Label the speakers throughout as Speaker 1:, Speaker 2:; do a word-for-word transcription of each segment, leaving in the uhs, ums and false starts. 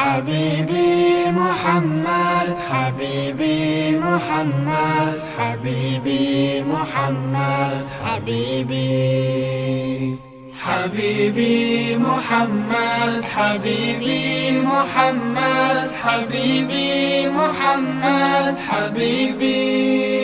Speaker 1: حبيبي محمد حبيبي محمد حبيبي محمد حبيبي حبيبي محمد حبيبي محمد حبيبي محمد حبيبي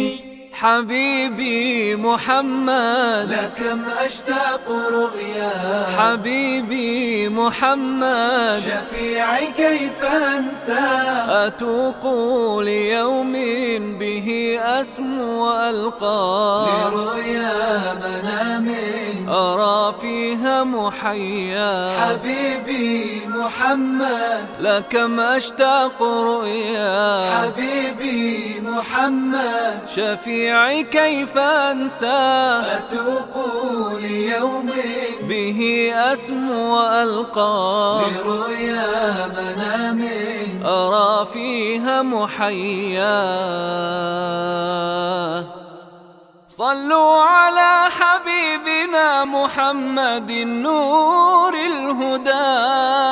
Speaker 2: حبيبي محمد
Speaker 1: لكم أشتاق رؤيا
Speaker 2: حبيبي محمد
Speaker 1: شفيعي كيف أنسى
Speaker 2: أتوق ليوم به أسمو وألقى
Speaker 1: لرؤيا منام
Speaker 2: أرى فيها محيا
Speaker 1: حبيبي محمد
Speaker 2: لكم أشتاق رؤيا
Speaker 1: حبيبي محمد
Speaker 2: شفيعي كيف أنسى
Speaker 1: أتوق ليوم
Speaker 2: به أسمو وألقى
Speaker 1: لرؤيا منام
Speaker 2: أرى فيها محيا صلوا على حبيبنا محمد نور الهدى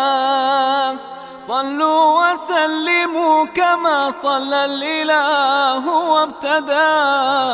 Speaker 2: صلوا وسلموا كما صلى الإله وابتدى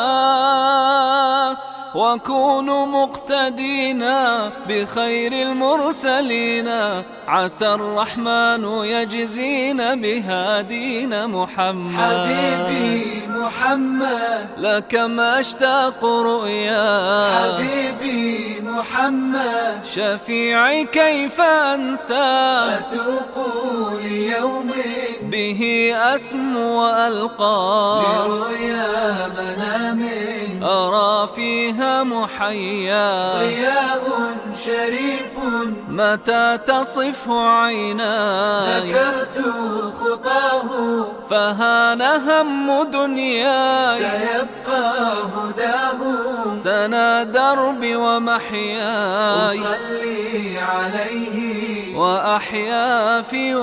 Speaker 2: وكونوا مقتدينا بخير المرسلين عسى الرحمن يجزينا بهادينا محمد
Speaker 1: حبيبي محمد
Speaker 2: لكم أشتاق رؤيا
Speaker 1: حبيبي محمد
Speaker 2: شفيعي كيف أنسى
Speaker 1: أتوق ليوم
Speaker 2: به أسمو وألقى
Speaker 1: لرؤيا منام
Speaker 2: أرى فيها محيا
Speaker 1: ضياء شريف
Speaker 2: متى تصفه عيناي
Speaker 1: ذكرت خطاه
Speaker 2: فهان هم دنياي
Speaker 1: سيبقى هداه
Speaker 2: سنا دربي ومحياي
Speaker 1: أصلي عليه
Speaker 2: وأحيا في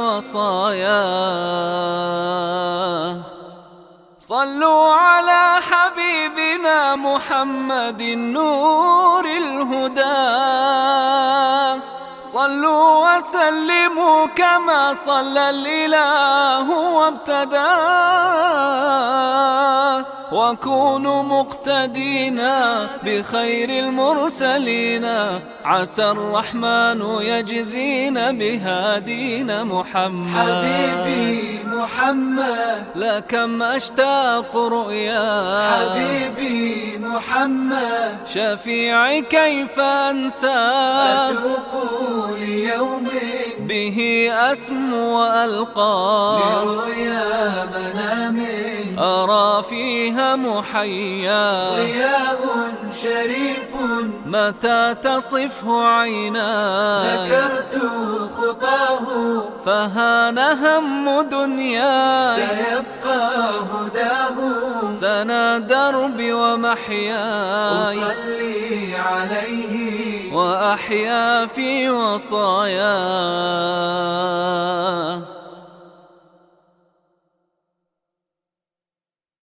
Speaker 2: وصاياه صلوا على حبيبنا محمد نور الهدى صلوا وسلموا كما صلى الإله وابتدى وكونوا مقتدينا بخير المرسلين عسى الرحمن يجزينا بهادينا محمد
Speaker 1: حبيبي محمد
Speaker 2: لكم أشتاق رؤيا
Speaker 1: حبيبي محمد
Speaker 2: شفيعي كيف أنسى
Speaker 1: أتوق ليوم
Speaker 2: به أسمو وألقى
Speaker 1: لرؤيا منام
Speaker 2: أرى فيها محيا
Speaker 1: ضياء شريف
Speaker 2: متى تصفه عيناي
Speaker 1: ذكرت خطاه
Speaker 2: فهان هم دنياي
Speaker 1: سيبقى هداه
Speaker 2: سنا دربي ومحياي
Speaker 1: أصلي عليه
Speaker 2: وأحيا في وصاياه